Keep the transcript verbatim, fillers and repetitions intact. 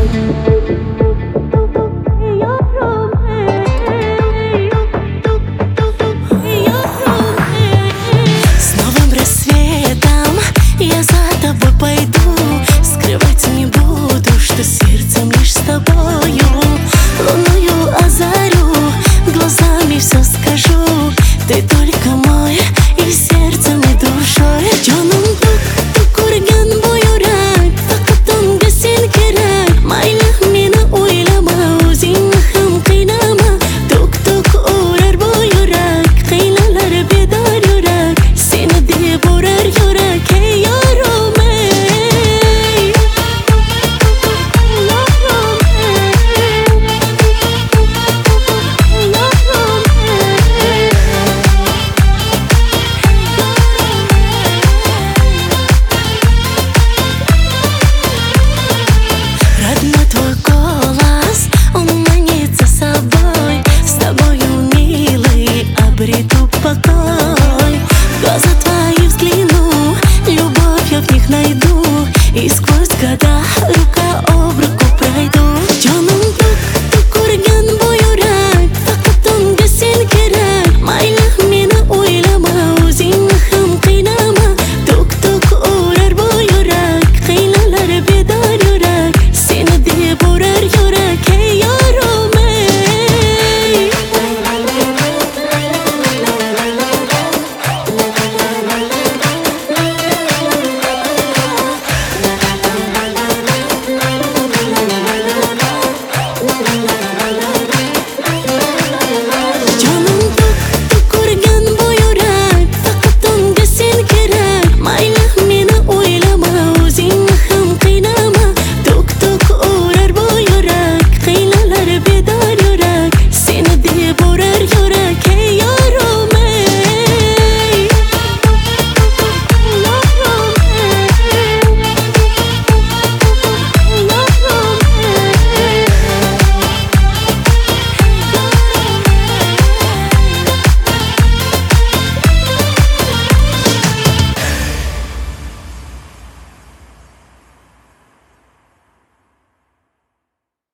Я за тобой пойду, скрывать не буду, что сердцем лишь с тобою. Луною озарю, глазами все скажу. Ты только мой, и сердцем, и душой. Canım tuk tuk urgan bu yurak, faqat unga sen kerak. Mayli meni o'ylama, o'zingni ham qiynama. Tuk tuk urar bu yurak, qiynalar bedor yurak. Seni deb urar yurak, hey yorim ey. Родной твой голос, он манит за собой. С тобою, милый, обрету покой. В глаза твои взгляну, любовь я в них найду. И сквозь года